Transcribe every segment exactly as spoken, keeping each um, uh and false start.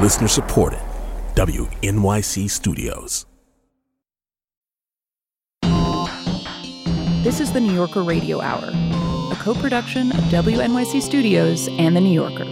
Listener supported. W N Y C Studios. This is the New Yorker Radio Hour, a co-production of W N Y C Studios and The New Yorker.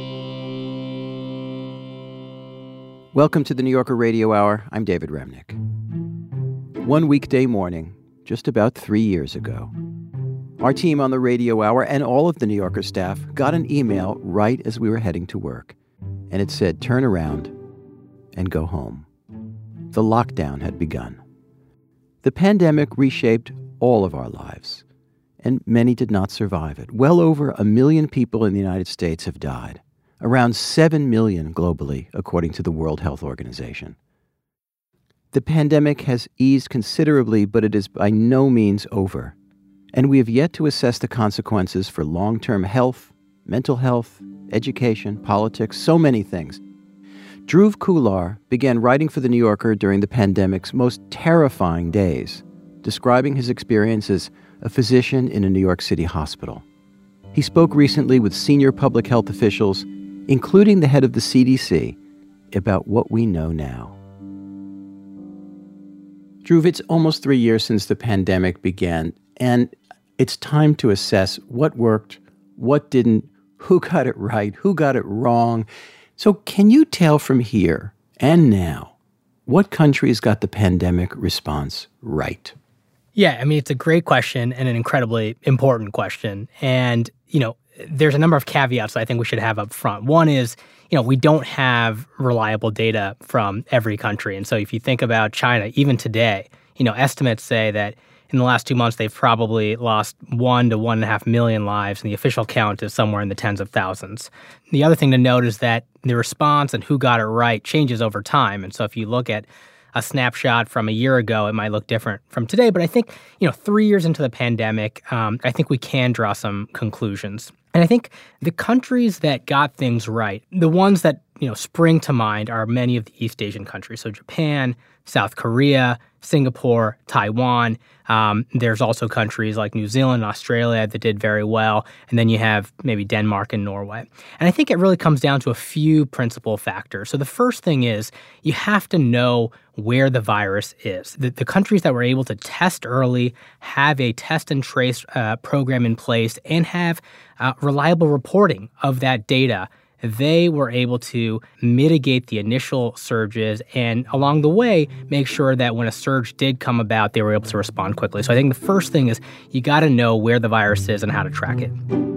Welcome to the New Yorker Radio Hour. I'm David Remnick. One weekday morning, just about three years ago, our team on the Radio Hour and all of the New Yorker staff got an email right as we were heading to work. And it said, turn around and go home. The lockdown had begun. The pandemic reshaped all of our lives, and many did not survive it. Well over a million people in the United States have died. Around seven million globally, according to the World Health Organization. The pandemic has eased considerably, but it is by no means over. And we have yet to assess the consequences for long-term health, mental health, education, politics, so many things. Dhruv Khullar began writing for The New Yorker during the pandemic's most terrifying days, describing his experience as a physician in a New York City hospital. He spoke recently with senior public health officials, including the head of the C D C, about what we know now. Dhruv, it's almost three years since the pandemic began, and it's time to assess what worked, what didn't, who got it right, who got it wrong. So can you tell from here and now what countries got the pandemic response right? Yeah, I mean, it's a great question and an incredibly important question. And, you know, there's a number of caveats that I think we should have up front. One is, you know, we don't have reliable data from every country. And so if you think about China, even today, you know, estimates say that in the last two months, they've probably lost one to one and a half million lives, and the official count is somewhere in the tens of thousands. The other thing to note is that the response and who got it right changes over time. And so if you look at a snapshot from a year ago, it might look different from today. But I think, you know, three years into the pandemic, um, I think we can draw some conclusions. And I think the countries that got things right, the ones that, you know, spring to mind are many of the East Asian countries. So Japan, South Korea, Singapore, Taiwan. Um, there's also countries like New Zealand and Australia that did very well. And then you have maybe Denmark and Norway. And I think it really comes down to a few principal factors. So the first thing is you have to know where the virus is. The, the countries that were able to test early, have a test and trace uh, program in place, and have uh, reliable reporting of that data, they were able to mitigate the initial surges and along the way make sure that when a surge did come about, they were able to respond quickly. So I think the first thing is you got to know where the virus is and how to track it.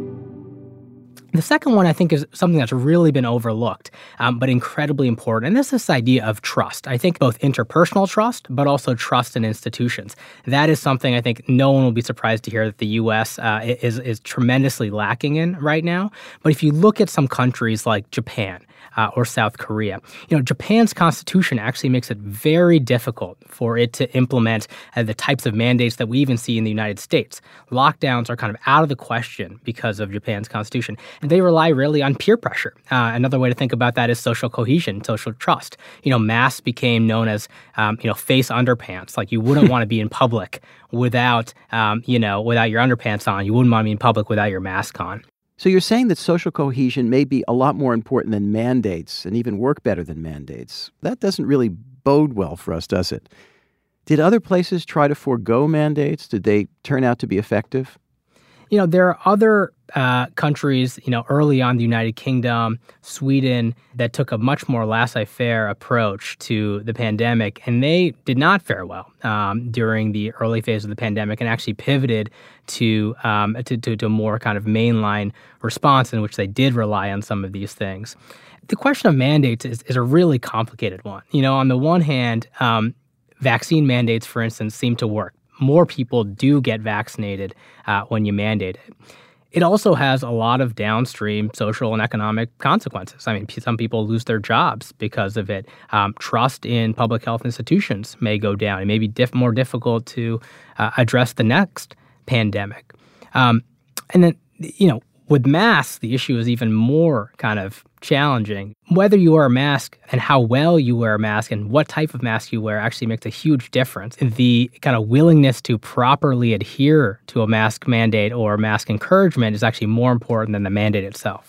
The second one, I think, is something that's really been overlooked, um, but incredibly important. And this is this idea of trust. I think both interpersonal trust, but also trust in institutions. That is something I think no one will be surprised to hear that the U S uh, is, is tremendously lacking in right now. But if you look at some countries like Japan, Uh, or South Korea. You know, Japan's constitution actually makes it very difficult for it to implement uh, the types of mandates that we even see in the United States. Lockdowns are kind of out of the question because of Japan's constitution, and they rely really on peer pressure. Uh, another way to think about that is social cohesion, social trust. You know, masks became known as, um, you know, face underpants. Like you wouldn't want to be in public without, um, you know, without your underpants on. You wouldn't want to be in public without your mask on. So you're saying that social cohesion may be a lot more important than mandates and even work better than mandates. That doesn't really bode well for us, does it? Did other places try to forego mandates? Did they turn out to be effective? You know, there are other uh, countries, you know, early on, the United Kingdom, Sweden, that took a much more laissez-faire approach to the pandemic, and they did not fare well um, during the early phase of the pandemic and actually pivoted to, um, to, to, to a more kind of mainline response in which they did rely on some of these things. The question of mandates is, is a really complicated one. You know, on the one hand, um, vaccine mandates, for instance, seem to work. More people do get vaccinated uh, when you mandate it. It also has a lot of downstream social and economic consequences. I mean, some people lose their jobs because of it. Um, trust in public health institutions may go down. It may be diff- more difficult to uh, address the next pandemic. Um, and then, you know, with masks, the issue is even more kind of challenging. Whether you wear a mask and how well you wear a mask and what type of mask you wear actually makes a huge difference. The kind of willingness to properly adhere to a mask mandate or mask encouragement is actually more important than the mandate itself.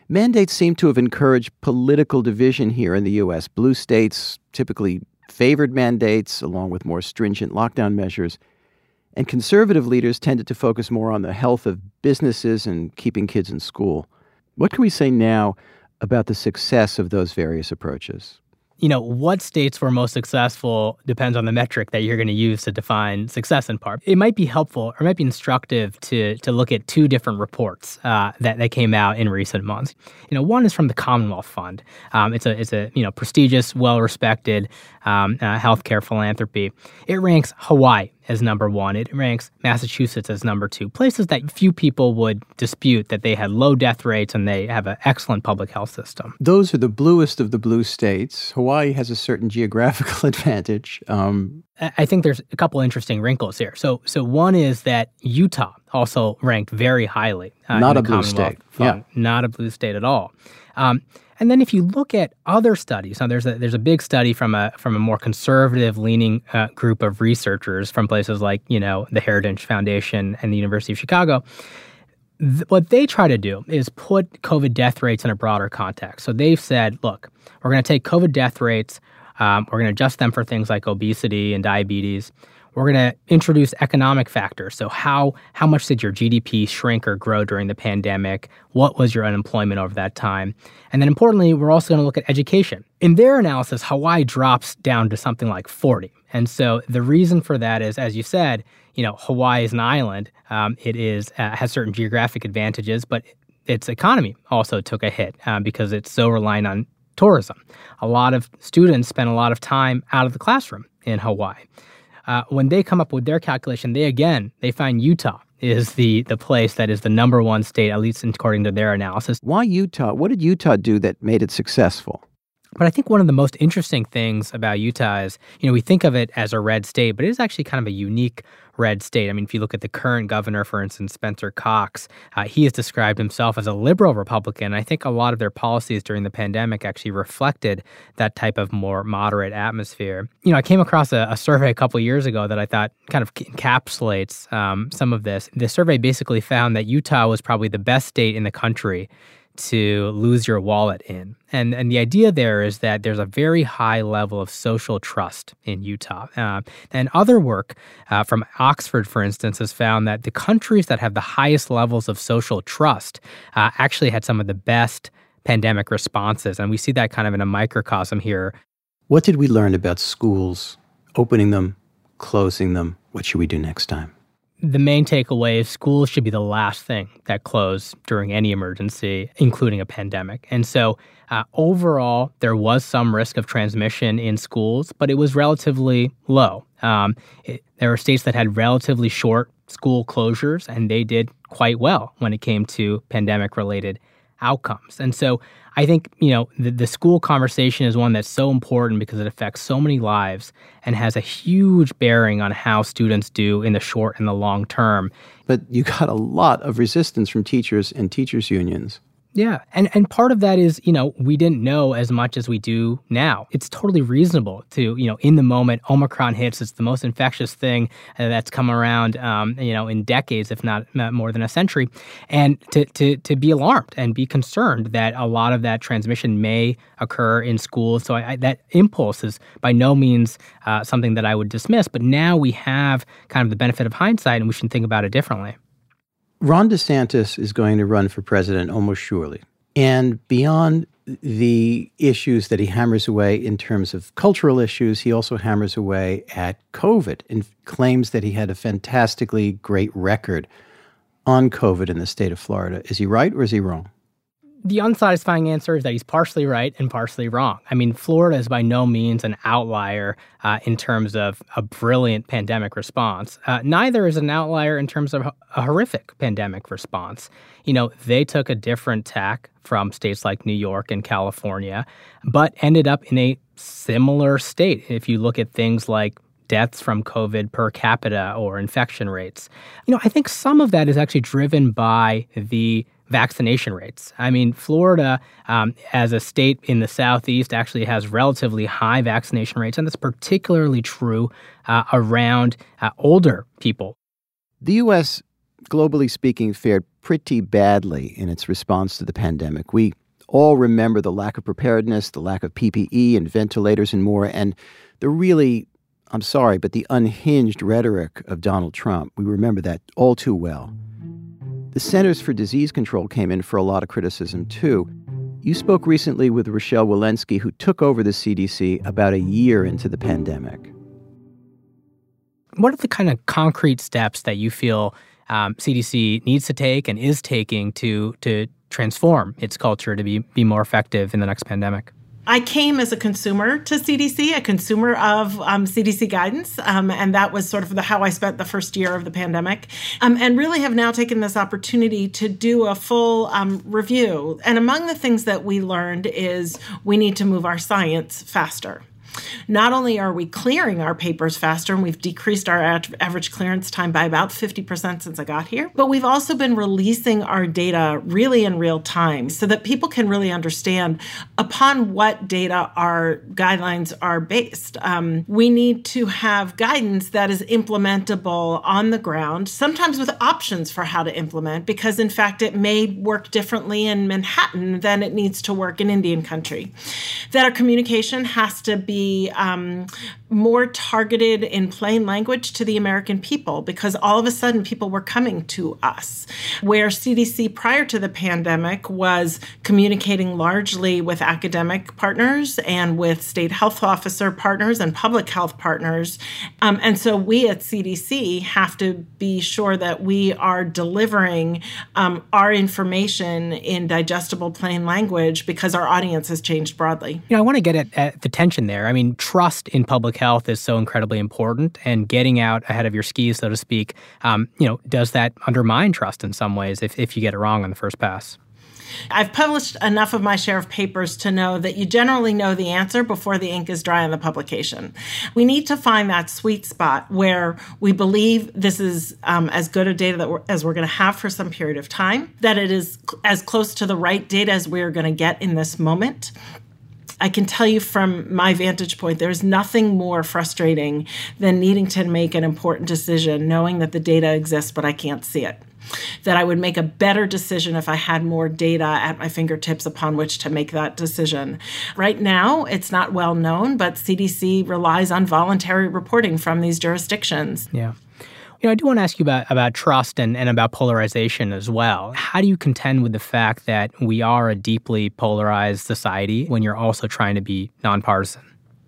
Mandates seem to have encouraged political division here in the U S. Blue states typically favored mandates along with more stringent lockdown measures, and conservative leaders tended to focus more on the health of businesses and keeping kids in school. What can we say now about the success of those various approaches? You know, what states were most successful depends on the metric that you're going to use to define success in part. It might be helpful or might be instructive to to look at two different reports uh, that, that came out in recent months. You know, one is from the Commonwealth Fund. Um, it's a it's a you know prestigious, well-respected um, uh, healthcare philanthropy. It ranks Hawaii as number one. It ranks Massachusetts as number two. Places that few people would dispute that they had low death rates and they have an excellent public health system. Those are the bluest of the blue states. Hawaii has a certain geographical advantage. Um, I think there's a couple interesting wrinkles here. So, so one is that Utah also ranked very highly. Uh, not in a the blue Commonwealth state. Fund. Yeah. Not a blue state at all. Um, and then if you look at other studies, now there's a there's a big study from a from a more conservative leaning uh, group of researchers from places like, you know, the Heritage Foundation and the University of Chicago. Th- what they try to do is put COVID death rates in a broader context. So they've said, look, we're going to take COVID death rates, um, we're going to adjust them for things like obesity and diabetes. We're going to introduce economic factors. So how how much did your G D P shrink or grow during the pandemic? What was your unemployment over that time? And then importantly, we're also going to look at education. In their analysis, Hawaii drops down to something like forty. And so the reason for that is, as you said, you know, Hawaii is an island. Um, it is uh, has certain geographic advantages, but its economy also took a hit uh, because it's so reliant on tourism. A lot of students spend a lot of time out of the classroom in Hawaii. Uh, when they come up with their calculation, they again, they find Utah is the the place that is the number one state, at least according to their analysis. Why Utah? What did Utah do that made it successful? But I think one of the most interesting things about Utah is, you know, we think of it as a red state, but it is actually kind of a unique red state. I mean, if you look at the current governor, for instance, Spencer Cox, uh, he has described himself as a liberal Republican. I think a lot of their policies during the pandemic actually reflected that type of more moderate atmosphere. You know, I came across a, a survey a couple of years ago that I thought kind of encapsulates um, some of this. The survey basically found that Utah was probably the best state in the country to lose your wallet in. And and the idea there is that there's a very high level of social trust in Utah. Uh, and other work uh, from Oxford, for instance, has found that the countries that have the highest levels of social trust uh, actually had some of the best pandemic responses. And we see that kind of in a microcosm here. What did we learn about schools, opening them, closing them? What should we do next time? The main takeaway is schools should be the last thing that close during any emergency, including a pandemic. And so uh, overall, there was some risk of transmission in schools, but it was relatively low. Um, it, there were states that had relatively short school closures, and they did quite well when it came to pandemic-related outcomes. And so I think, you know, the, the school conversation is one that's so important because it affects so many lives and has a huge bearing on how students do in the short and the long term. But you got a lot of resistance from teachers and teachers' unions. Yeah. And and part of that is, you know, we didn't know as much as we do now. It's totally reasonable to, you know, in the moment, Omicron hits. It's the most infectious thing uh, that's come around, um, you know, in decades, if not more than a century. And to, to, to be alarmed and be concerned that a lot of that transmission may occur in schools. So I, I, that impulse is by no means uh, something that I would dismiss. But now we have kind of the benefit of hindsight, and we should think about it differently. Ron DeSantis is going to run for president almost surely. And beyond the issues that he hammers away in terms of cultural issues, he also hammers away at COVID and claims that he had a fantastically great record on COVID in the state of Florida. Is he right or is he wrong? The unsatisfying answer is that he's partially right and partially wrong. I mean, Florida is by no means an outlier uh, in terms of a brilliant pandemic response. Uh, neither is an outlier in terms of a horrific pandemic response. You know, they took a different tack from states like New York and California, but ended up in a similar state. If you look at things like deaths from COVID per capita or infection rates, you know, I think some of that is actually driven by the vaccination rates. I mean, Florida, um, as a state in the Southeast, actually has relatively high vaccination rates, and that's particularly true uh, around uh, older people. The U S globally speaking, fared pretty badly in its response to the pandemic. We all remember the lack of preparedness, the lack of P P E and ventilators and more, and the really, I'm sorry, but the unhinged rhetoric of Donald Trump. We remember that all too well. The Centers for Disease Control came in for a lot of criticism, too. You spoke recently with Rochelle Walensky, who took over the C D C about a year into the pandemic. What are the kind of concrete steps that you feel um, C D C needs to take and is taking to to transform its culture to be, be more effective in the next pandemic? I came as a consumer to C D C, a consumer of um, C D C guidance, um, and that was sort of the, how I spent the first year of the pandemic, um, and really have now taken this opportunity to do a full um, review. And among the things that we learned is we need to move our science faster. Not only are we clearing our papers faster, and we've decreased our average clearance time by about fifty percent since I got here, but we've also been releasing our data really in real time so that people can really understand upon what data our guidelines are based. Um, we need to have guidance that is implementable on the ground, sometimes with options for how to implement, because in fact it may work differently in Manhattan than it needs to work in Indian country. That our communication has to be Um, more targeted in plain language to the American people, because all of a sudden people were coming to us. Where C D C prior to the pandemic was communicating largely with academic partners and with state health officer partners and public health partners. Um, and so we at C D C have to be sure that we are delivering um, our information in digestible plain language, because our audience has changed broadly. You know, I want to get at, at the tension there. I mean, trust in public health is so incredibly important, and getting out ahead of your skis, so to speak, um, you know, does that undermine trust in some ways if, if you get it wrong on the first pass? I've published enough of my share of papers to know that you generally know the answer before the ink is dry on the publication. We need to find that sweet spot where we believe this is um, as good a data that we're, as we're going to have for some period of time, that it is cl- as close to the right data as we're going to get in this moment. I can tell you from my vantage point, there's nothing more frustrating than needing to make an important decision, knowing that the data exists, but I can't see it. That I would make a better decision if I had more data at my fingertips upon which to make that decision. Right now, it's not well known, but C D C relies on voluntary reporting from these jurisdictions. Yeah. You know, I do want to ask you about, about trust and, and about polarization as well. How do you contend with the fact that we are a deeply polarized society when you're also trying to be nonpartisan?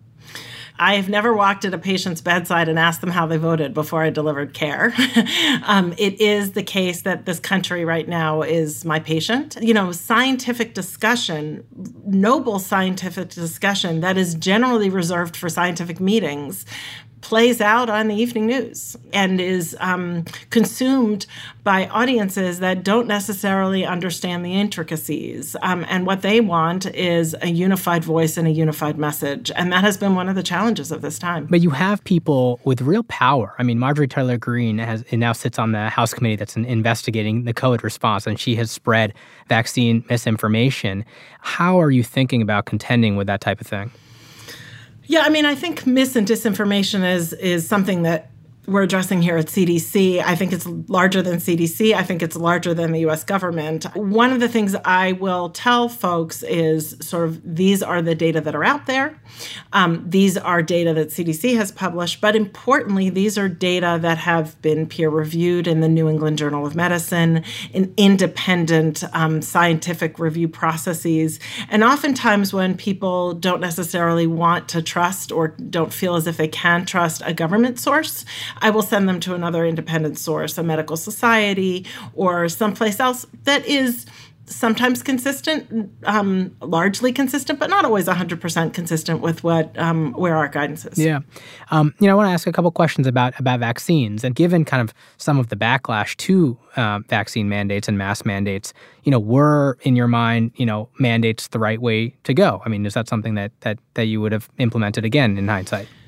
I have never walked at a patient's bedside and asked them how they voted before I delivered care. um, it is the case that this country right now is my patient. You know, scientific discussion, noble scientific discussion that is generally reserved for scientific meetings, plays out on the evening news and is um, consumed by audiences that don't necessarily understand the intricacies. Um, and what they want is a unified voice and a unified message. And that has been one of the challenges of this time. But you have people with real power. I mean, Marjorie Taylor Greene has now sits on the House committee that's investigating the COVID response, and she has spread vaccine misinformation. How are you thinking about contending with that type of thing? Yeah, I mean, I think mis and disinformation is is something that we're addressing here at C D C. I think it's larger than C D C. I think it's larger than the U S government. One of the things I will tell folks is sort of these are the data that are out there. Um, these are data that C D C has published, but importantly, these are data that have been peer-reviewed in the New England Journal of Medicine, in independent um, scientific review processes. And oftentimes when people don't necessarily want to trust or don't feel as if they can trust a government source, I will send them to another independent source, a medical society or someplace else that is sometimes consistent, um, largely consistent, but not always one hundred percent consistent with what um, where our guidance is. Yeah. Um, you know, I want to ask a couple questions about, about vaccines. And given kind of some of the backlash to uh, vaccine mandates and mass mandates, you know, were, in your mind, you know, mandates the right way to go? I mean, is that something that that, that you would have implemented again in hindsight?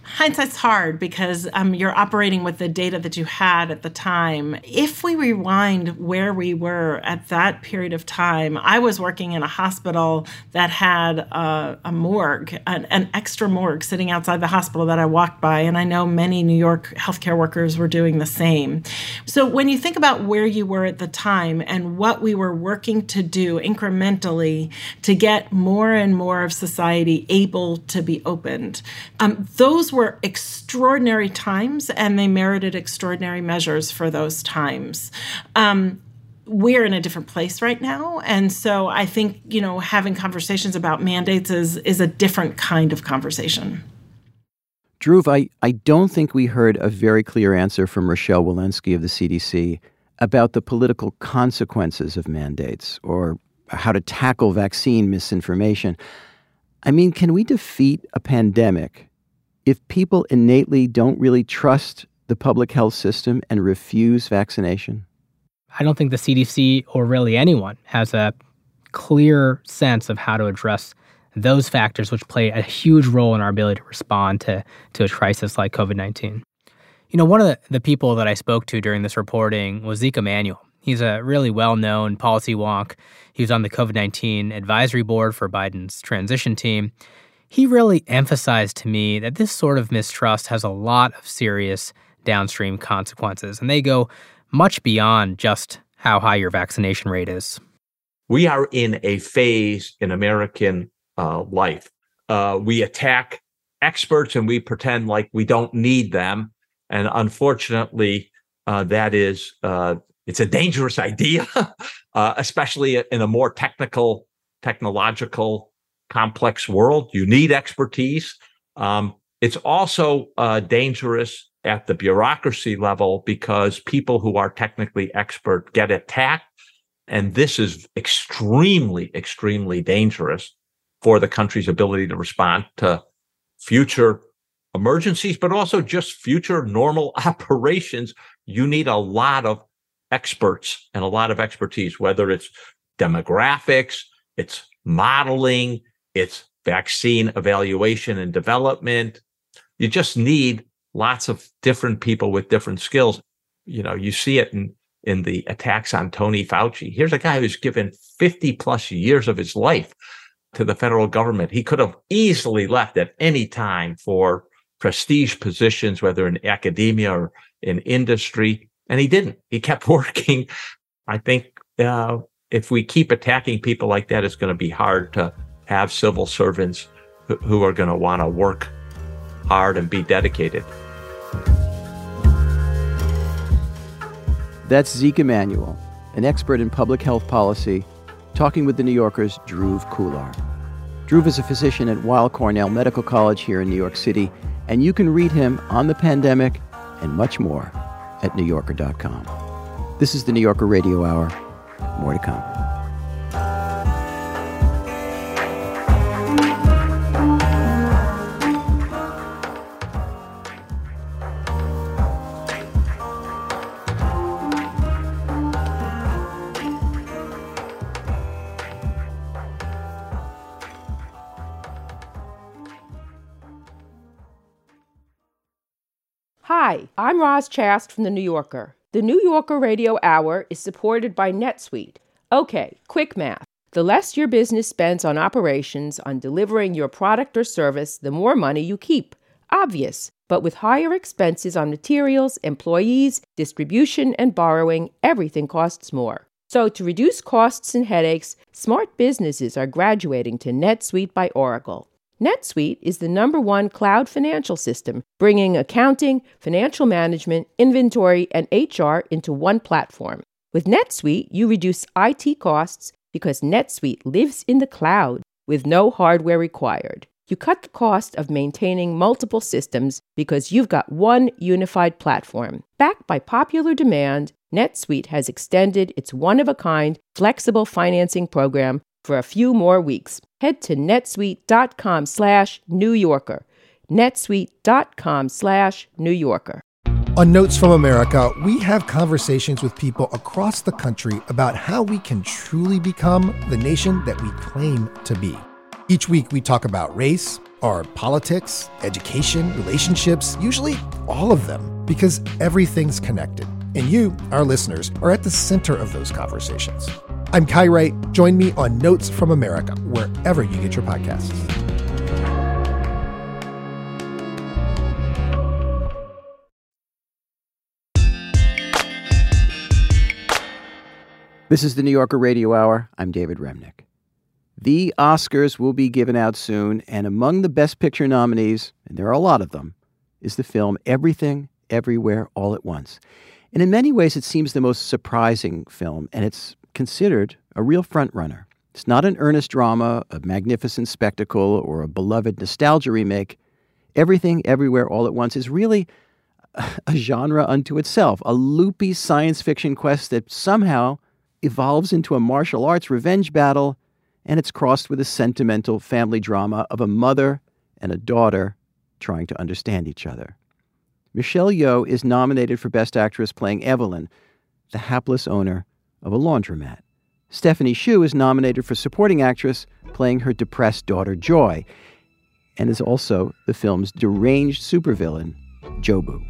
Hindsight's hard because um, you're operating with the data that you had at the time. If we rewind where we were at that period of time, I was working in a hospital that had a, a morgue, an, an extra morgue sitting outside the hospital that I walked by, and I know many New York healthcare workers were doing the same. So when you think about where you were at the time and what we were working to do incrementally to get more and more of society able to be opened, um, those were were extraordinary times, and they merited extraordinary measures for those times. Um, we're in a different place right now, and so I think, you know, having conversations about mandates is is a different kind of conversation. Dhruv, I, I don't think we heard a very clear answer from Rochelle Walensky of the C D C about the political consequences of mandates or how to tackle vaccine misinformation. I mean, can we defeat a pandemic if people innately don't really trust the public health system and refuse vaccination? I don't think the C D C or really anyone has a clear sense of how to address those factors, which play a huge role in our ability to respond to, to a crisis like COVID nineteen. You know, one of the, the people that I spoke to during this reporting was Zeke Emanuel. He's a really well-known policy wonk. He was on the COVID nineteen advisory board for Biden's transition team. He really emphasized to me that this sort of mistrust has a lot of serious downstream consequences, and they go much beyond just how high your vaccination rate is. We are in a phase in American uh, life. Uh, we attack experts and we pretend like we don't need them. And unfortunately, uh, that is, uh, it's a dangerous idea, uh, especially in a more technical, technological complex world. You need expertise. Um, it's also uh, dangerous at the bureaucracy level because people who are technically expert get attacked. And this is extremely, extremely dangerous for the country's ability to respond to future emergencies, but also just future normal operations. You need a lot of experts and a lot of expertise, whether it's demographics, it's modeling, it's vaccine evaluation and development. You just need lots of different people with different skills. You know, you see it in, in the attacks on Tony Fauci. Here's a guy who's given fifty plus years of his life to the federal government. He could have easily left at any time for prestige positions, whether in academia or in industry, and he didn't. He kept working. I think uh, if we keep attacking people like that, it's going to be hard to have civil servants who, who are going to want to work hard and be dedicated. That's Zeke Emanuel, an expert in public health policy, talking with the New Yorker's Dhruv Khullar. Dhruv is a physician at Weill Cornell Medical College here in New York City, and you can read him on the pandemic and much more at new yorker dot com. This is the New Yorker Radio Hour. More to come. Hi, I'm Roz Chast from The New Yorker. The New Yorker Radio Hour is supported by NetSuite. Okay, quick math. The less your business spends on operations, on delivering your product or service, the more money you keep. Obvious. But with higher expenses on materials, employees, distribution, and borrowing, everything costs more. So to reduce costs and headaches, smart businesses are graduating to NetSuite by Oracle. NetSuite is the number one cloud financial system, bringing accounting, financial management, inventory, and H R into one platform. With NetSuite, you reduce I T costs because NetSuite lives in the cloud with no hardware required. You cut the cost of maintaining multiple systems because you've got one unified platform. Backed by popular demand, NetSuite has extended its one-of-a-kind flexible financing program for a few more weeks. Head to netsuite.com slash New Yorker. netsuite.com slash New Yorker. On Notes from America, we have conversations with people across the country about how we can truly become the nation that we claim to be. Each week, we talk about race, or politics, education, relationships, usually all of them, because everything's connected. And you, our listeners, are at the center of those conversations. I'm Kai Wright. Join me on Notes from America, wherever you get your podcasts. This is the New Yorker Radio Hour. I'm David Remnick. The Oscars will be given out soon, and among the Best Picture nominees, and there are a lot of them, is the film Everything, Everywhere, All at Once. And in many ways, it seems the most surprising film, and it's considered a real frontrunner. It's not an earnest drama, a magnificent spectacle, or a beloved nostalgia remake. Everything, Everywhere, All at Once is really a genre unto itself, a loopy science fiction quest that somehow evolves into a martial arts revenge battle, and it's crossed with a sentimental family drama of a mother and a daughter trying to understand each other. Michelle Yeoh is nominated for Best Actress playing Evelyn, the hapless owner of a laundromat. Stephanie Hsu is nominated for Supporting Actress playing her depressed daughter Joy, and is also the film's deranged supervillain, Jobu.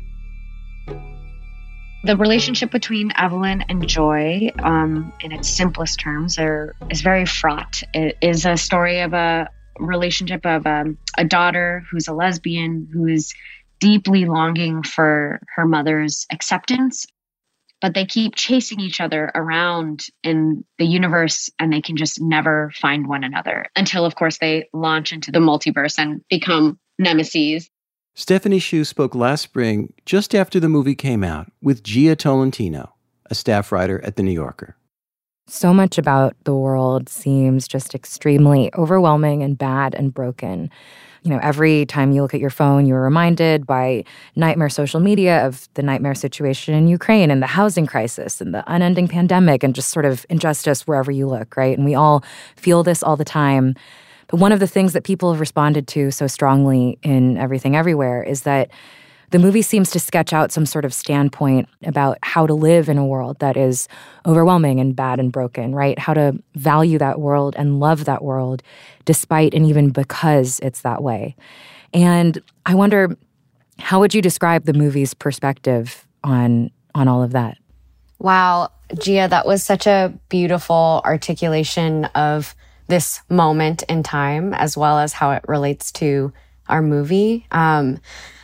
The relationship between Evelyn and Joy, um, in its simplest terms, are, is very fraught. It is a story of a relationship of um, a daughter who's a lesbian, who is deeply longing for her mother's acceptance, but they keep chasing each other around in the universe, and they can just never find one another until, of course, they launch into the multiverse and become nemeses. Stephanie Hsu spoke last spring, just after the movie came out, with Gia Tolentino, a staff writer at The New Yorker. So much about the world seems just extremely overwhelming and bad and broken. You know, every time you look at your phone, you're reminded by nightmare social media of the nightmare situation in Ukraine and the housing crisis and the unending pandemic and just sort of injustice wherever you look, right? And we all feel this all the time. But one of the things that people have responded to so strongly in Everything Everywhere is that the movie seems to sketch out some sort of standpoint about how to live in a world that is overwhelming and bad and broken, right? How to value that world and love that world despite and even because it's that way. And I wonder, how would you describe the movie's perspective on on all of that? Wow, Gia, that was such a beautiful articulation of this moment in time, as well as how it relates to our movie. Um,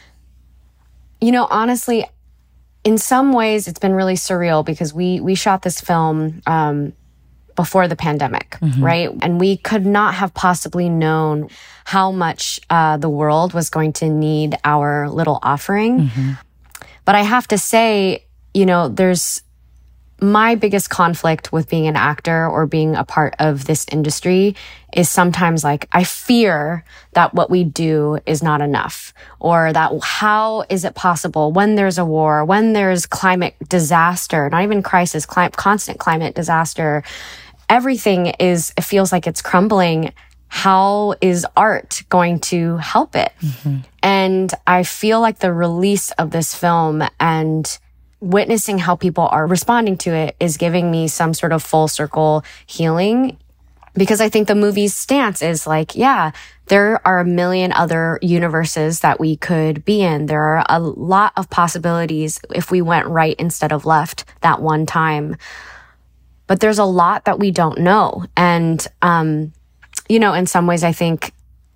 you know, honestly, in some ways, it's been really surreal because we we shot this film um, before the pandemic, mm-hmm. right? And we could not have possibly known how much uh, the world was going to need our little offering. Mm-hmm. But I have to say, you know, there's my biggest conflict with being an actor or being a part of this industry is sometimes like, I fear that what we do is not enough, or that how is it possible when there's a war, when there's climate disaster, not even crisis, cli- constant climate disaster, everything is, it feels like it's crumbling. How is art going to help it? Mm-hmm. And I feel like the release of this film and witnessing how people are responding to it is giving me some sort of full circle healing, because I think the movie's stance is like, yeah, there are a million other universes that we could be in. There are a lot of possibilities if we went right instead of left that one time. But there's a lot that we don't know. And, um, you know, in some ways, I think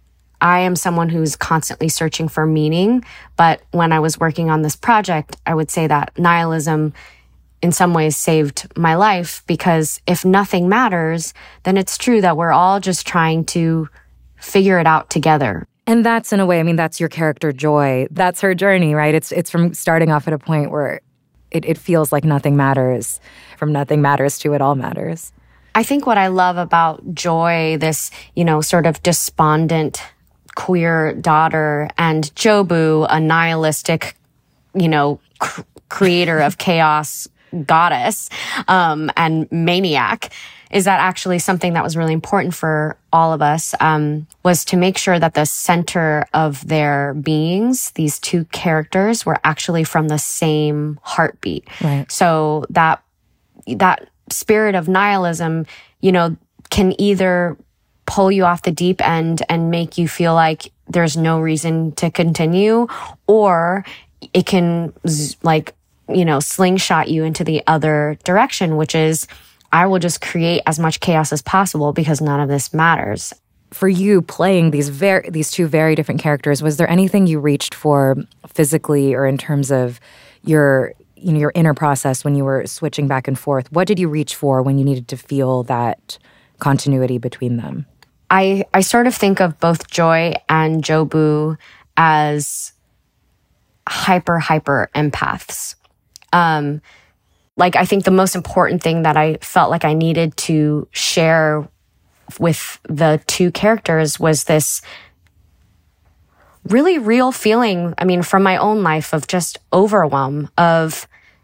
I am someone who's constantly searching for meaning. But when I was working on this project, I would say that nihilism in some ways saved my life, because if nothing matters, then it's true that we're all just trying to figure it out together. And that's, in a way, I mean, that's your character, Joy. That's her journey, right? It's it's from starting off at a point where it, it feels like nothing matters, from nothing matters to it all matters. I think what I love about Joy, this, you know, sort of despondent queer daughter, and Jobu, a nihilistic, you know, cr- creator of chaos goddess, um, and maniac, is that actually something that was really important for all of us, um, was to make sure that the center of their beings, these two characters, were actually from the same heartbeat. Right. So that, that spirit of nihilism, you know, can either pull you off the deep end and make you feel like there's no reason to continue, or it can like, you know, slingshot you into the other direction, which is I will just create as much chaos as possible because none of this matters. For you playing these very these two very different characters, was there anything you reached for physically or in terms of your you know your inner process when you were switching back and forth? What did you reach for when you needed to feel that continuity between them? I, I sort of think of both Joy and Jobu as hyper, hyper empaths. Um, like, I think the most important thing that I felt like I needed to share with the two characters was this really real feeling, I mean, from my own life of just overwhelm of,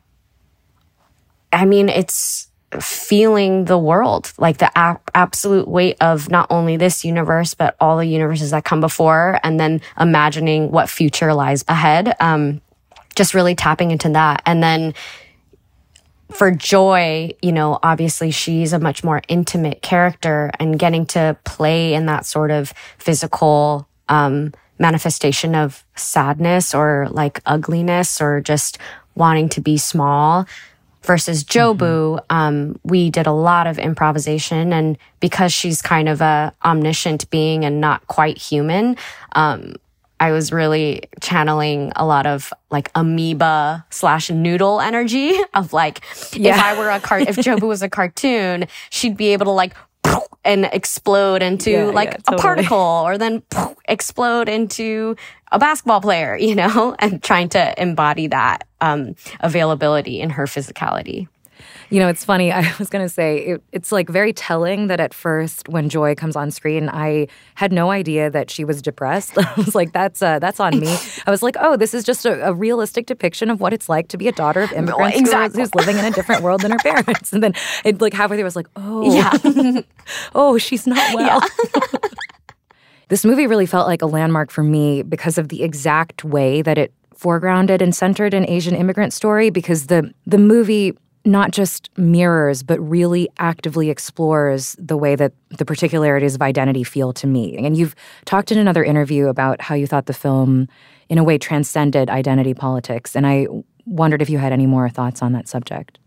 I mean, it's feeling the world, like the a- absolute weight of not only this universe, but all the universes that come before, and then imagining what future lies ahead. Um, just really tapping into that. And then for Joy, you know, obviously she's a much more intimate character, and getting to play in that sort of physical um, manifestation of sadness or like ugliness or just wanting to be small. Versus Jobu, mm-hmm. um, we did a lot of improvisation, and because she's kind of a omniscient being and not quite human, um, I was really channeling a lot of like amoeba slash noodle energy of like, yeah. if I were a car, if Jobu was a cartoon, she'd be able to like and explode into yeah, like yeah, totally. a particle, or then explode into a basketball player, you know, and trying to embody that um, availability in her physicality. You know, it's funny. I was going to say, it, it's like very telling that at first when Joy comes on screen, I had no idea that she was depressed. I was like, that's uh, that's on me. I was like, oh, this is just a, a realistic depiction of what it's like to be a daughter of immigrants exactly. who's living in a different world than her parents. And then it, like halfway through, I was like, oh, yeah. oh, she's not well. Yeah. This movie really felt like a landmark for me because of the exact way that it foregrounded and centered an Asian immigrant story, because the the movie not just mirrors, but really actively explores the way that the particularities of identity feel to me. And you've talked in another interview about how you thought the film, in a way, transcended identity politics. And I wondered if you had any more thoughts on that subject.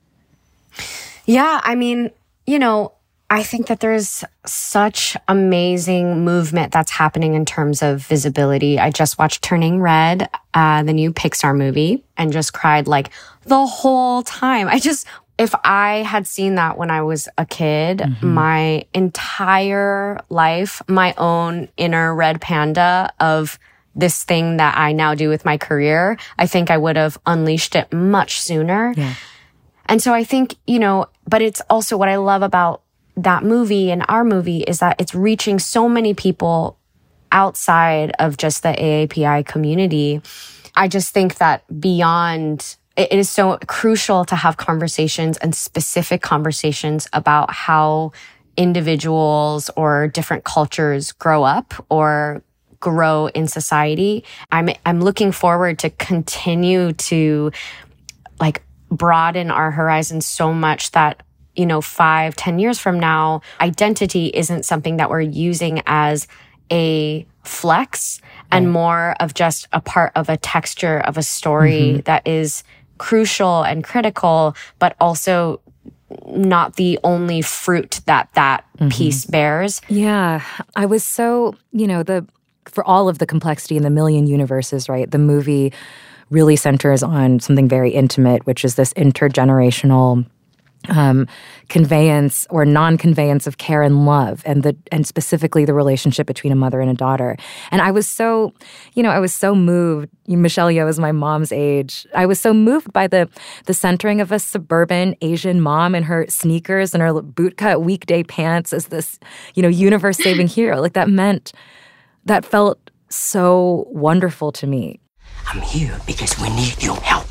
Yeah, I mean, you know, I think that there's such amazing movement that's happening in terms of visibility. I just watched Turning Red, uh, the new Pixar movie, and just cried like the whole time. I just, if I had seen that when I was a kid, mm-hmm. my entire life, my own inner red panda of this thing that I now do with my career, I think I would have unleashed it much sooner. Yeah. And so I think, you know, but it's also what I love about that movie and our movie is that it's reaching so many people outside of just the A A P I community. I just think that beyond, it is so crucial to have conversations and specific conversations about how individuals or different cultures grow up or grow in society. I'm I'm looking forward to continue to like broaden our horizons so much that, you know, five, ten years from now, identity isn't something that we're using as a flex and mm. more of just a part of a texture of a story mm-hmm. that is crucial and critical, but also not the only fruit that that mm-hmm. piece bears. Yeah. I was so, you know, the for all of the complexity in the million universes, right? The movie really centers on something very intimate, which is this intergenerational Um, conveyance or non-conveyance of care and love, and the and specifically the relationship between a mother and a daughter. And I was so, you know, I was so moved. Michelle Yeoh is my mom's age. I was so moved by the the centering of a suburban Asian mom in her sneakers and her bootcut weekday pants as this, you know, universe-saving hero. Like that meant, that felt so wonderful to me. I'm here because we need your help.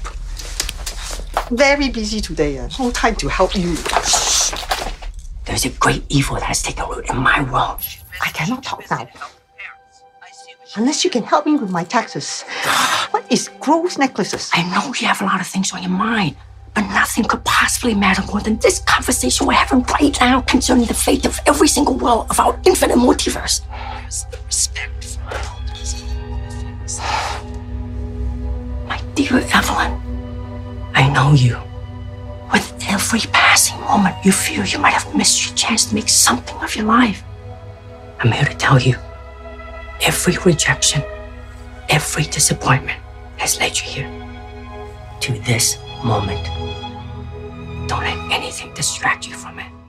Very busy today. Uh, no time to help you. There's a great evil that has taken root in my world. I cannot talk now. Unless you can help me with my taxes. What is gross necklaces? I know you have a lot of things on your mind, But nothing could possibly matter more than this conversation we're having right now concerning the fate of every single world of our infinite multiverse. There's the respect for elders. My dear Evelyn, I know you. With every passing moment you feel you might have missed your chance to make something of your life, I'm here to tell you, every rejection, every disappointment has led you here, to this moment. Don't let anything distract you from it.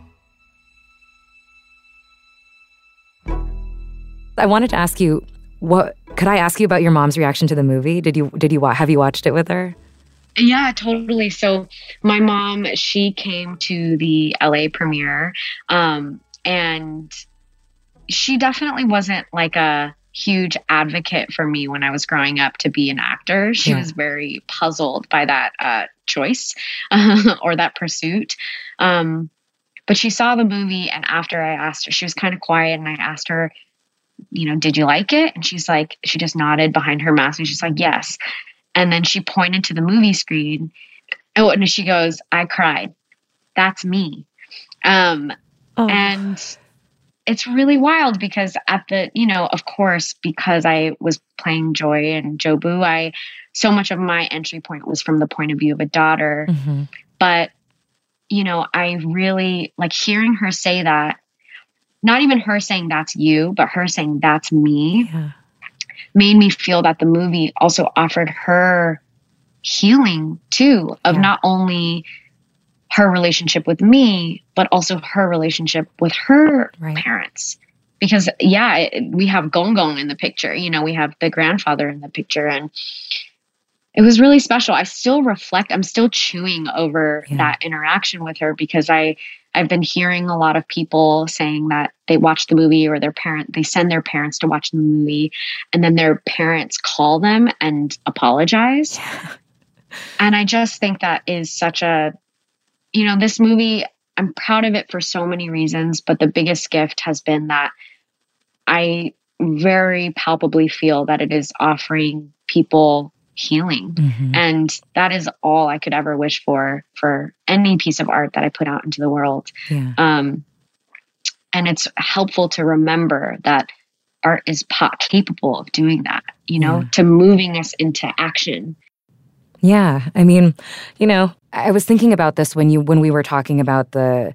I wanted to ask you, what could I ask you about your mom's reaction to the movie? Did you did you have you watched it with her? Yeah, totally. So my mom, she came to the L A premiere, um, and she definitely wasn't like a huge advocate for me when I was growing up to be an actor. She yeah. was very puzzled by that uh, choice uh, or that pursuit. Um, but she saw the movie, and after I asked her, she was kind of quiet, and I asked her, you know, did you like it? And she's like, she just nodded behind her mask, and she's like, yes. And then she pointed to the movie screen. Oh, and she goes, I cried. That's me. Um, oh. And it's really wild because at the, you know, of course, because I was playing Joy and Jobu, I, so much of my entry point was from the point of view of a daughter. Mm-hmm. But, you know, I really like hearing her say that, not even her saying that's you, but her saying that's me. Yeah. Made me feel that the movie also offered her healing too, of yeah. not only her relationship with me, but also her relationship with her right. parents. Because yeah, it, we have Gong Gong in the picture, you know, we have the grandfather in the picture, and it was really special. I still reflect, I'm still chewing over yeah. that interaction with her, because I, I've been hearing a lot of people saying that they watch the movie, or their parent, they send their parents to watch the movie, and then their parents call them and apologize. Yeah. And I just think that is such a, you know, this movie, I'm proud of it for so many reasons, but the biggest gift has been that I very palpably feel that it is offering people healing. Mm-hmm. And that is all I could ever wish for, for any piece of art that I put out into the world. Yeah. Um, and it's helpful to remember that art is po- capable of doing that, you know, yeah. to moving us into action. Yeah. I mean, you know, I was thinking about this when you, when we were talking about the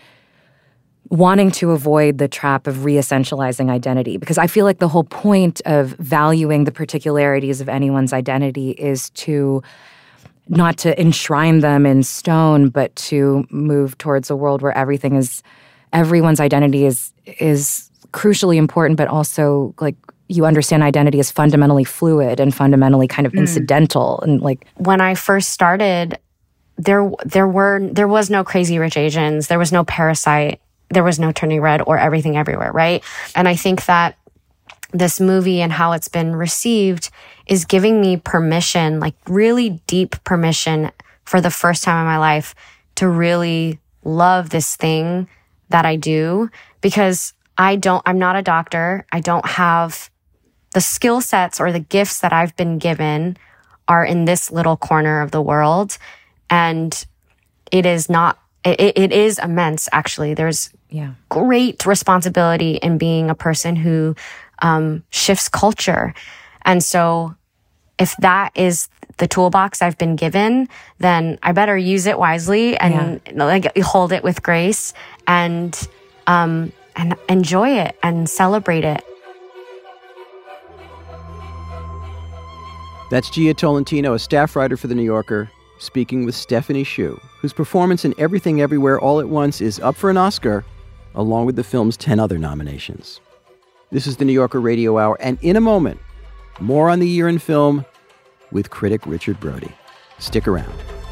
wanting to avoid the trap of re-essentializing identity, because I feel like the whole point of valuing the particularities of anyone's identity is to not to enshrine them in stone, but to move towards a world where everything is, everyone's identity is is crucially important, but also like you understand identity as fundamentally fluid and fundamentally kind of mm. incidental. And like when I first started, there there were there was no Crazy Rich Asians, there was no Parasite, there was no Turning Red or Everything Everywhere, right? And I think that this movie and how it's been received is giving me permission, like really deep permission for the first time in my life to really love this thing that I do, because I don't, I'm not a doctor. I don't have the skill sets or the gifts that I've been given are in this little corner of the world. And it is not, it, it is immense, actually. There's yeah. great responsibility in being a person who um, shifts culture. And so if that is the toolbox I've been given, then I better use it wisely and yeah. like hold it with grace and um, and enjoy it and celebrate it. That's Jia Tolentino, a staff writer for The New Yorker, speaking with Stephanie Hsu, whose performance in Everything Everywhere All at Once is up for an Oscar, along with the film's ten other nominations. This is The New Yorker Radio Hour, and in a moment, more on the year in film with critic Richard Brody. Stick around.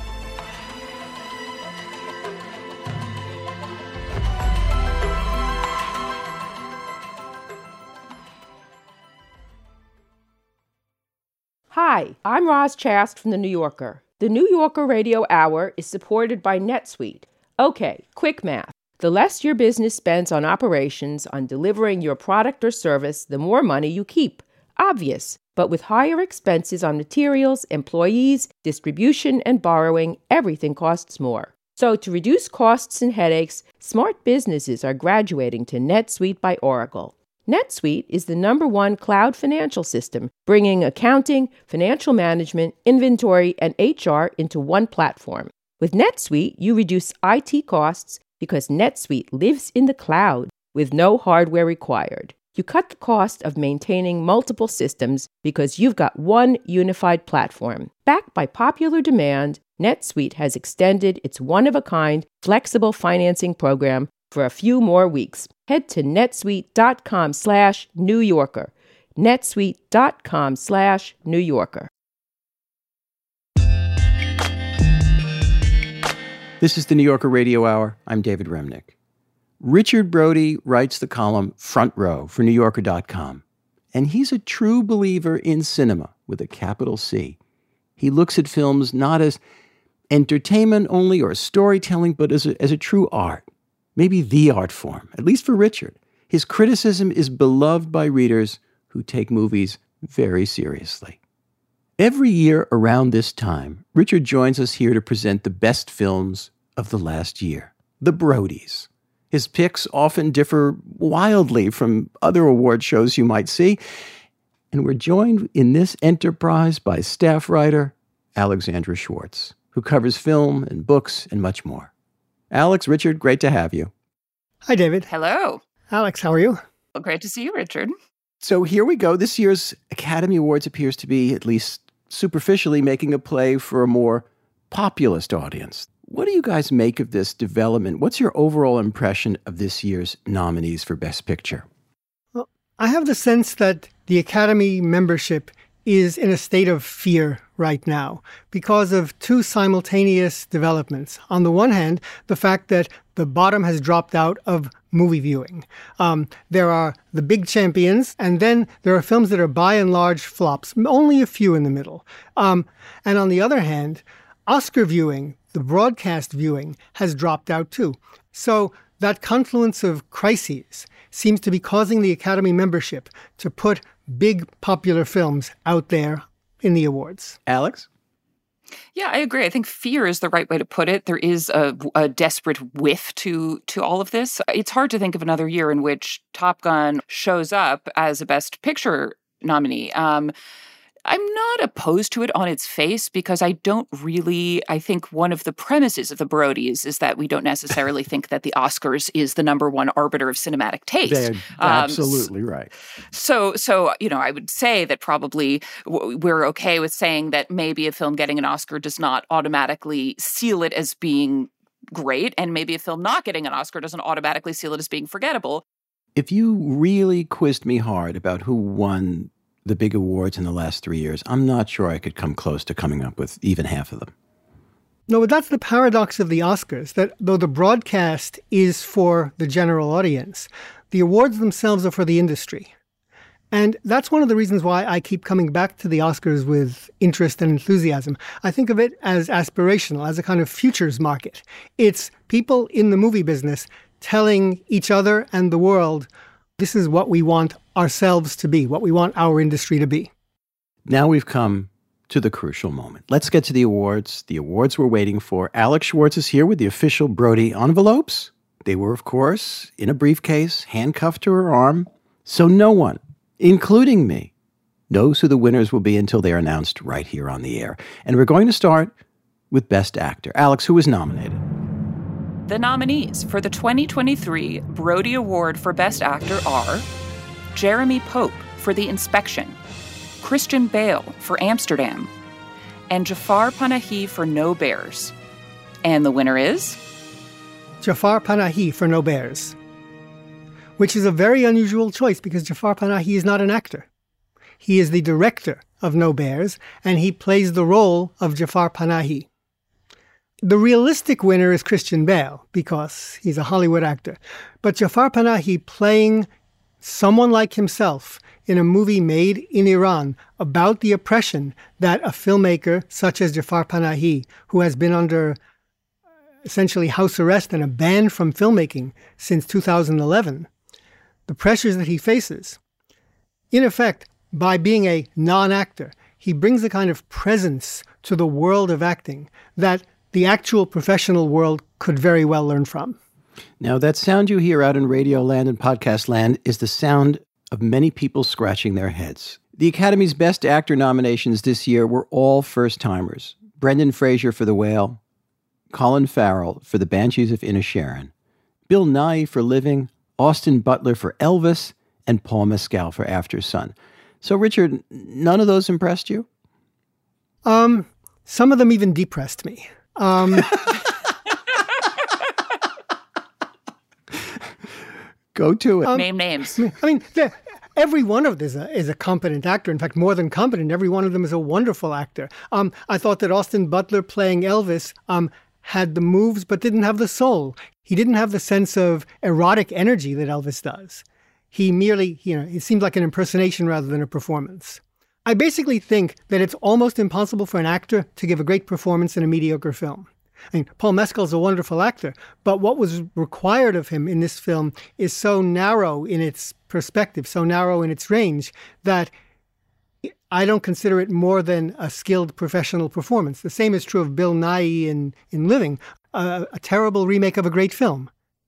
Hi, I'm Roz Chast from The New Yorker. The New Yorker Radio Hour is supported by NetSuite. Okay, quick math. The less your business spends on operations, on delivering your product or service, the more money you keep. Obvious, but with higher expenses on materials, employees, distribution, and borrowing, everything costs more. So to reduce costs and headaches, smart businesses are graduating to NetSuite by Oracle. NetSuite is the number one cloud financial system, bringing accounting, financial management, inventory, and H R into one platform. With NetSuite, you reduce I T costs because NetSuite lives in the cloud with no hardware required. You cut the cost of maintaining multiple systems because you've got one unified platform. Backed by popular demand, NetSuite has extended its one-of-a-kind flexible financing program for a few more weeks. Head to netsuite.com slash New Yorker. netsuite.com slash New Yorker. This is the New Yorker Radio Hour. I'm David Remnick. Richard Brody writes the column Front Row for New Yorker dot com, and he's a true believer in cinema with a capital C. He looks at films not as entertainment only or storytelling, but as a, as a true art, maybe the art form, at least for Richard. His criticism is beloved by readers who take movies very seriously. Every year around this time, Richard joins us here to present the best films of the last year, the Brodies. His picks often differ wildly from other award shows you might see. And we're joined in this enterprise by staff writer Alexandra Schwartz, who covers film and books and much more. Alex, Richard, great to have you. Hi, David. Hello. Alex, how are you? Well, great to see you, Richard. So here we go. This year's Academy Awards appears to be, at least superficially, making a play for a more populist audience. What do you guys make of this development? What's your overall impression of this year's nominees for Best Picture? Well, I have the sense that the Academy membership is in a state of fear right now because of two simultaneous developments. On the one hand, the fact that the bottom has dropped out of movie viewing. Um, there are the big champions, and then there are films that are by and large flops, only a few in the middle. Um, and on the other hand, Oscar viewing, the broadcast viewing, has dropped out too. So that confluence of crises seems to be causing the Academy membership to put big popular films out there in the awards. Alex? Yeah, I agree. I think fear is the right way to put it. There is a, a desperate whiff to to all of this. It's hard to think of another year in which Top Gun shows up as a Best Picture nominee. Um, I'm not opposed to it on its face because I don't really, I think one of the premises of the Brodies is that we don't necessarily think that the Oscars is the number one arbiter of cinematic taste. They're um, absolutely right. So, so you know, I would say that probably w- we're okay with saying that maybe a film getting an Oscar does not automatically seal it as being great, and maybe a film not getting an Oscar doesn't automatically seal it as being forgettable. If you really quizzed me hard about who won the big awards in the last three years, I'm not sure I could come close to coming up with even half of them. No, but that's the paradox of the Oscars, that though the broadcast is for the general audience, the awards themselves are for the industry. And that's one of the reasons why I keep coming back to the Oscars with interest and enthusiasm. I think of it as aspirational, as a kind of futures market. It's people in the movie business telling each other and the world, this is what we want ourselves to be, what we want our industry to be. Now we've come to the crucial moment. Let's get to the awards. The awards we're waiting for. Alex Schwartz is here with the official Brody envelopes. They were, of course, in a briefcase, handcuffed to her arm. So no one, including me, knows who the winners will be until they are announced right here on the air. And we're going to start with Best Actor. Alex, who was nominated? The nominees for the twenty twenty-three Brody Award for Best Actor are Jeremy Pope for The Inspection, Christian Bale for Amsterdam, and Jafar Panahi for No Bears. And the winner is? Jafar Panahi for No Bears, which is a very unusual choice because Jafar Panahi is not an actor. He is the director of No Bears, and he plays the role of Jafar Panahi. The realistic winner is Christian Bale because he's a Hollywood actor. But Jafar Panahi playing someone like himself in a movie made in Iran about the oppression that a filmmaker such as Jafar Panahi, who has been under essentially house arrest and a ban from filmmaking since two thousand eleven, the pressures that he faces. In effect, by being a non-actor, he brings a kind of presence to the world of acting that the actual professional world could very well learn from. Now, that sound you hear out in Radio Land and Podcast Land is the sound of many people scratching their heads. The Academy's Best Actor nominations this year were all first-timers. Brendan Fraser for The Whale, Colin Farrell for The Banshees of Inisherin, Bill Nighy for Living, Austin Butler for Elvis, and Paul Mescal for Aftersun. So, Richard, none of those impressed you? Um, some of them even depressed me. Um, Go to it. Um, Name names. I mean, every one of them is a, is a competent actor. In fact, more than competent, every one of them is a wonderful actor. Um, I thought that Austin Butler playing Elvis um, had the moves but didn't have the soul. He didn't have the sense of erotic energy that Elvis does. He merely, you know, it seemed like an impersonation rather than a performance. I basically think that it's almost impossible for an actor to give a great performance in a mediocre film. I mean, Paul Mescal is a wonderful actor, but what was required of him in this film is so narrow in its perspective, so narrow in its range, that I don't consider it more than a skilled professional performance. The same is true of Bill Nighy in, in Living, a, a terrible remake of a great film.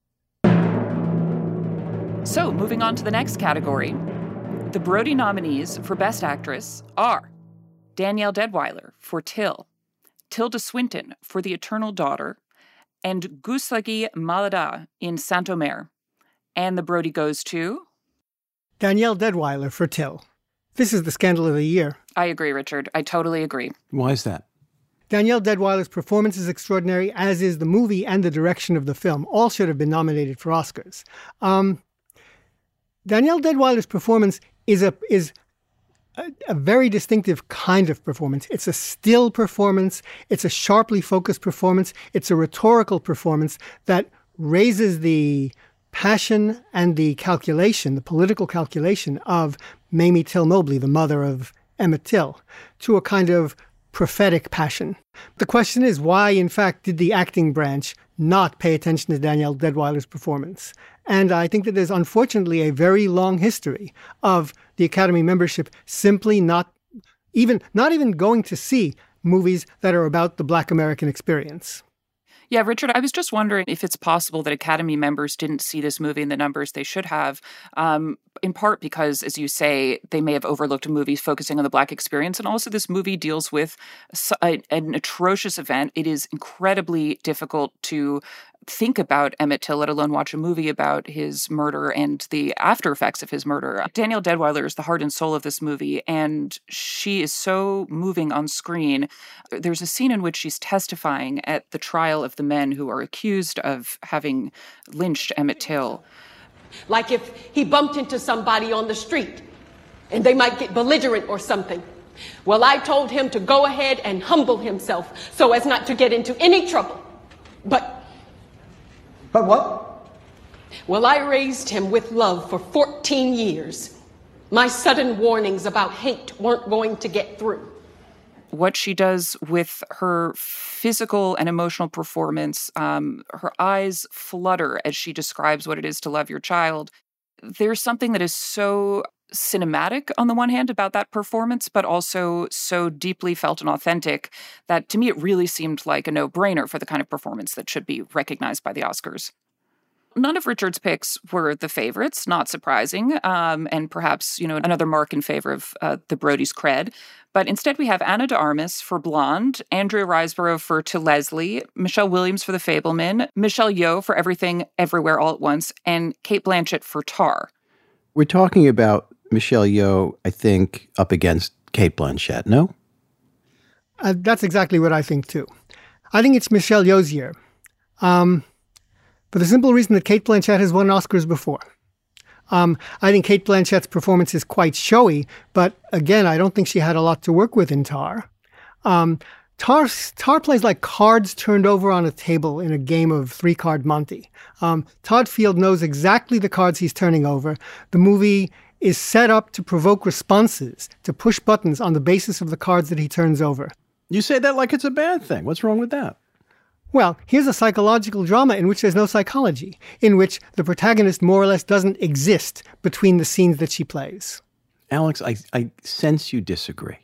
So, moving on to the next category. The Brody nominees for Best Actress are Danielle Deadwyler for Till, Tilda Swinton for The Eternal Daughter, and Ghuslagi Malada in Saint-Omer. And the Brody goes to Danielle Deadwyler for Till. This is the scandal of the year. I agree, Richard. I totally agree. Why is that? Danielle Deadwyler's performance is extraordinary, as is the movie and the direction of the film. All should have been nominated for Oscars. Um, Danielle Deadwyler's performance is a is a, a very distinctive kind of performance. It's a still performance. It's a sharply focused performance. It's a rhetorical performance that raises the passion and the calculation, the political calculation of Mamie Till Mobley, the mother of Emmett Till, to a kind of prophetic passion. The question is, why, in fact, did the acting branch not pay attention to Danielle Deadwyler's performance? And I think that there's unfortunately a very long history of the Academy membership simply not even not even going to see movies that are about the Black American experience. Yeah, Richard, I was just wondering if it's possible that Academy members didn't see this movie in the numbers they should have, um, in part because, as you say, they may have overlooked a movie focusing on the Black experience. And also this movie deals with a, an atrocious event. It is incredibly difficult to think about Emmett Till, let alone watch a movie about his murder and the after effects of his murder. Danielle Deadwyler is the heart and soul of this movie, and she is so moving on screen. There's a scene in which she's testifying at the trial of the men who are accused of having lynched Emmett Till. Like if he bumped into somebody on the street and they might get belligerent or something. Well, I told him to go ahead and humble himself so as not to get into any trouble. But But what? Well, I raised him with love for fourteen years. My sudden warnings about hate weren't going to get through. What she does with her physical and emotional performance, um, her eyes flutter as she describes what it is to love your child. There's something that is so cinematic on the one hand about that performance, but also so deeply felt and authentic that to me it really seemed like a no-brainer for the kind of performance that should be recognized by the Oscars. None of Richard's picks were the favorites, not surprising, um, and perhaps, you know, another mark in favor of uh, the Brody's cred. But instead we have Ana de Armas for Blonde, Andrea Riseborough for To Leslie, Michelle Williams for The Fabelman, Michelle Yeoh for Everything Everywhere All at Once, and Cate Blanchett for Tar. We're talking about Michelle Yeoh, I think, up against Cate Blanchett, no? Uh, that's exactly what I think, too. I think it's Michelle Yeoh's year. Um... For the simple reason that Cate Blanchett has won Oscars before. Um, I think Cate Blanchett's performance is quite showy, but again, I don't think she had a lot to work with in Tar. Um, Tar, Tar plays like cards turned over on a table in a game of three-card Monte. Um, Todd Field knows exactly the cards he's turning over. The movie is set up to provoke responses, to push buttons on the basis of the cards that he turns over. You say that like it's a bad thing. What's wrong with that? Well, here's a psychological drama in which there's no psychology, in which the protagonist more or less doesn't exist between the scenes that she plays. Alex, I, I sense you disagree.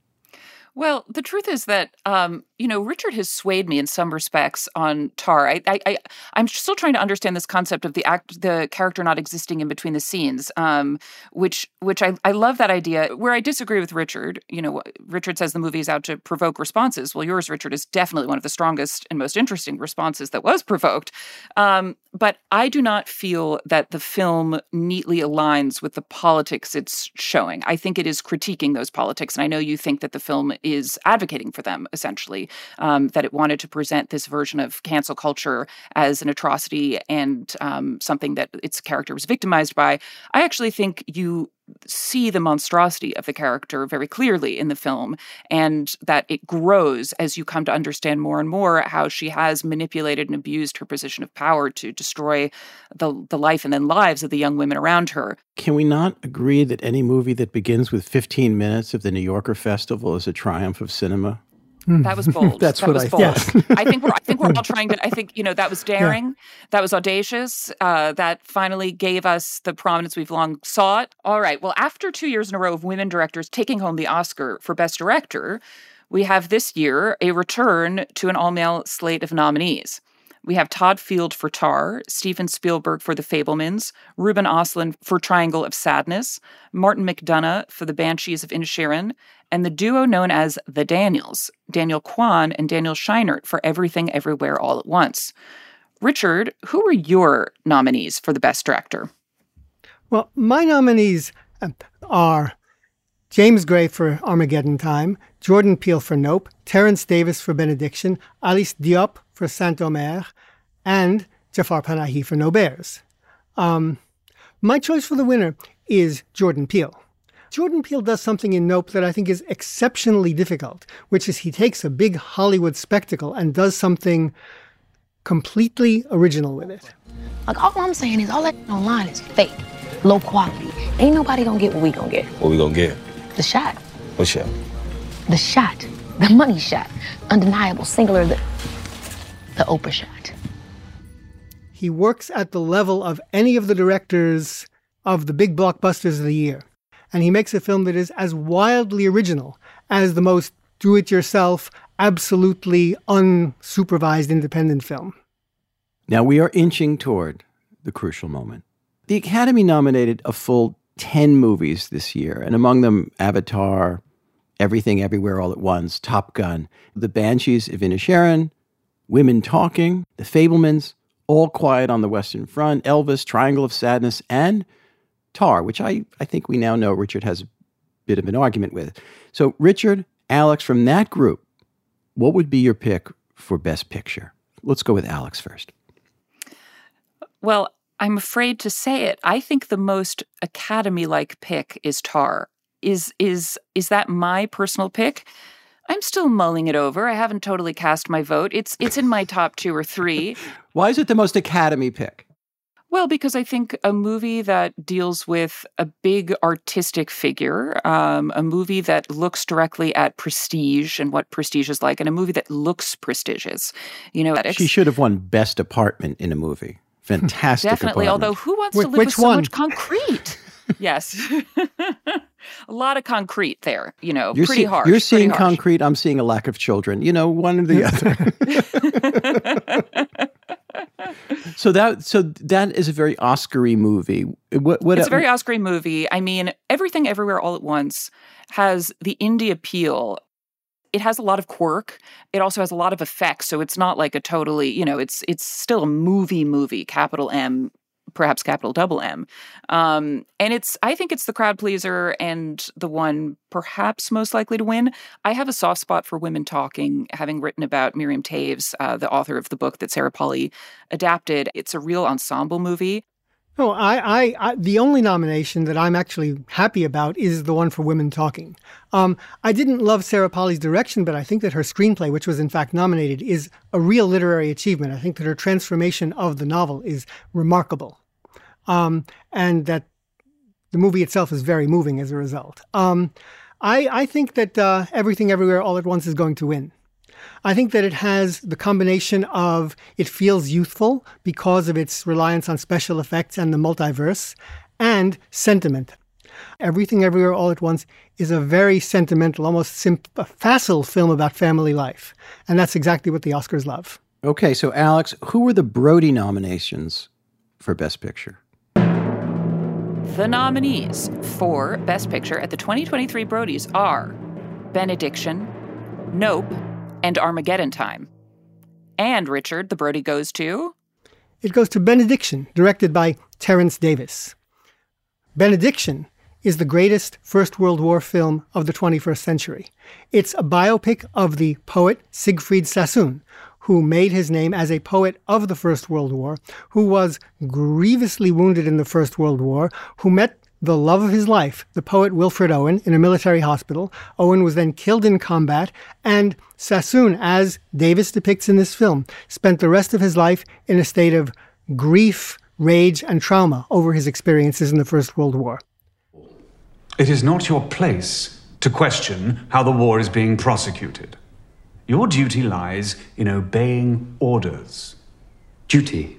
Well, the truth is that, um, you know, Richard has swayed me in some respects on Tar. I, I, I, I'm still trying to understand this concept of the act, the character not existing in between the scenes, um, which, which I, I love that idea. Where I disagree with Richard, you know, Richard says the movie is out to provoke responses. Well, yours, Richard, is definitely one of the strongest and most interesting responses that was provoked. Um, but I do not feel that the film neatly aligns with the politics it's showing. I think it is critiquing those politics, and I know you think that the film is advocating for them, essentially, um, that it wanted to present this version of cancel culture as an atrocity and um, something that its character was victimized by. I actually think you see the monstrosity of the character very clearly in the film, and that it grows as you come to understand more and more how she has manipulated and abused her position of power to destroy the, the life and then lives of the young women around her. Can we not agree that any movie that begins with fifteen minutes of the New Yorker Festival is a triumph of cinema? That was bold. That's that what was I bold. thought. I think we're I think we're all trying to I think, you know, that was daring. Yeah. That was audacious. Uh, that finally gave us the prominence we've long sought. All right. Well, after two years in a row of women directors taking home the Oscar for Best Director, we have this year a return to an all-male slate of nominees. We have Todd Field for Tar, Steven Spielberg for The Fabelmans, Ruben Östlund for Triangle of Sadness, Martin McDonagh for The Banshees of Inisherin, and the duo known as The Daniels, Daniel Kwan and Daniel Scheinert for Everything Everywhere All at Once. Richard, who are your nominees for the Best Director? Well, my nominees are James Gray for Armageddon Time, Jordan Peele for Nope, Terence Davis for Benediction, Alice Diop for Saint-Omer, and Jafar Panahi for No Bears. Um, my choice for the winner is Jordan Peele. Jordan Peele does something in Nope that I think is exceptionally difficult, which is he takes a big Hollywood spectacle and does something completely original with it. Like, all I'm saying is all that online is fake, low quality. Ain't nobody gonna get what we gonna get. What we gonna get? The shot. What shot? The shot. The money shot. Undeniable, singular, the, the Oprah shot. He works at the level of any of the directors of the big blockbusters of the year. And he makes a film that is as wildly original as the most do-it-yourself, absolutely unsupervised independent film. Now we are inching toward the crucial moment. The Academy nominated a full ten movies this year, and among them Avatar, Everything Everywhere All at Once, Top Gun, The Banshees of Inisherin, Women Talking, The Fabelmans, All Quiet on the Western Front, Elvis, Triangle of Sadness, and Tar, which I, I think we now know Richard has a bit of an argument with. So, Richard, Alex, from that group, what would be your pick for Best Picture? Let's go with Alex first. Well, I'm afraid to say it. I think the most Academy-like pick is Tar. Is is is that my personal pick? I'm still mulling it over. I haven't totally cast my vote. It's it's in my top two or three. Why is it the most Academy pick? Well, because I think a movie that deals with a big artistic figure, um, a movie that looks directly at prestige and what prestige is like, and a movie that looks prestigious. You know, she should have won Best Apartment in a movie. Fantastic Definitely, apartment. although who wants Wh- to live which with so one? much concrete? Yes. A lot of concrete there, you know, you're pretty see- harsh. You're seeing pretty harsh. concrete, I'm seeing a lack of children. You know, one or the other. So that so that is a very Oscar-y movie. What, what It's a very Oscar-y movie. I mean, Everything Everywhere All at Once has the indie appeal. It has a lot of quirk. It also has a lot of effects. So it's not like a totally, you know, it's it's still a movie movie, capital M, perhaps capital double M. Um, and it's, I think it's the crowd pleaser and the one perhaps most likely to win. I have a soft spot for Women Talking, having written about Miriam Toews, uh, the author of the book that Sarah Polley adapted. It's a real ensemble movie. No, I, I, I, the only nomination that I'm actually happy about is the one for Women Talking. Um, I didn't love Sarah Polley's direction, but I think that her screenplay, which was in fact nominated, is a real literary achievement. I think that her transformation of the novel is remarkable, um, and that the movie itself is very moving as a result. Um, I, I think that uh, Everything Everywhere All at Once is going to win. I think that it has the combination of it feels youthful because of its reliance on special effects and the multiverse, and sentiment. Everything Everywhere All at Once is a very sentimental, almost simp- facile film about family life. And that's exactly what the Oscars love. Okay, so Alex, who were the Brody nominations for Best Picture? The nominees for Best Picture at the twenty twenty-three Brodies are Benediction, Nope, and Armageddon Time. And, Richard, the Brody goes to? It goes to Benediction, directed by Terence Davis. Benediction is the greatest First World War film of the twenty-first century. It's a biopic of the poet Siegfried Sassoon, who made his name as a poet of the First World War, who was grievously wounded in the First World War, who met the love of his life, the poet Wilfred Owen, in a military hospital. Owen was then killed in combat, and Sassoon, as Davis depicts in this film, spent the rest of his life in a state of grief, rage, and trauma over his experiences in the First World War. It is not your place to question how the war is being prosecuted. Your duty lies in obeying orders. Duty.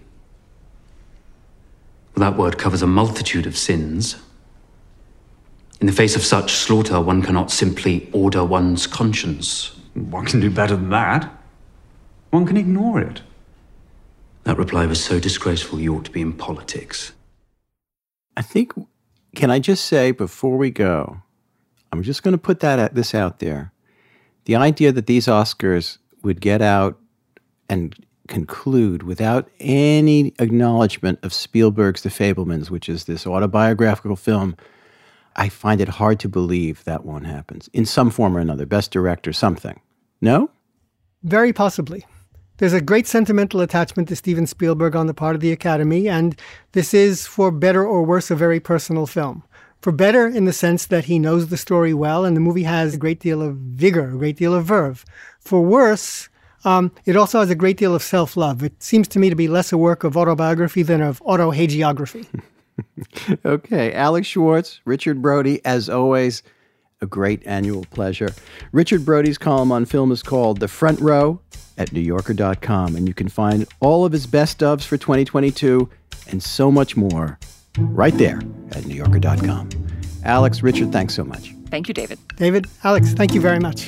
Well, that word covers a multitude of sins. In the face of such slaughter, one cannot simply order one's conscience. One can do better than that. One can ignore it. That reply was so disgraceful you ought to be in politics. I think, can I just say before we go, I'm just going to put that this out there. The idea that these Oscars would get out and conclude without any acknowledgement of Spielberg's The Fabelmans, which is this autobiographical film, I find it hard to believe that one happens in some form or another, Best Director, something. No? Very possibly. There's a great sentimental attachment to Steven Spielberg on the part of the Academy, and this is, for better or worse, a very personal film. For better, in the sense that he knows the story well, and the movie has a great deal of vigor, a great deal of verve. For worse, um, it also has a great deal of self-love. It seems to me to be less a work of autobiography than of autohagiography. Okay, Alex Schwartz, Richard Brody, as always, a great annual pleasure. Richard Brody's column on film is called The Front Row at New Yorker dot com, and you can find all of his best ofs for twenty twenty-two and so much more right there at New Yorker dot com. Alex, Richard, thanks so much. Thank you, David. David, Alex, thank you very much.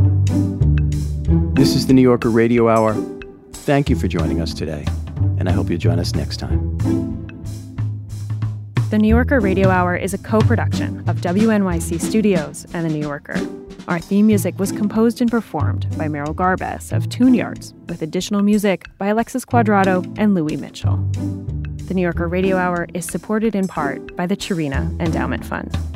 This is the New Yorker Radio Hour. Thank you for joining us today, and I hope you'll join us next time. The New Yorker Radio Hour is a co-production of W N Y C Studios and The New Yorker. Our theme music was composed and performed by Meryl Garbes of Tune Yards, with additional music by Alexis Quadrado and Louis Mitchell. The New Yorker Radio Hour is supported in part by the Chirina Endowment Fund.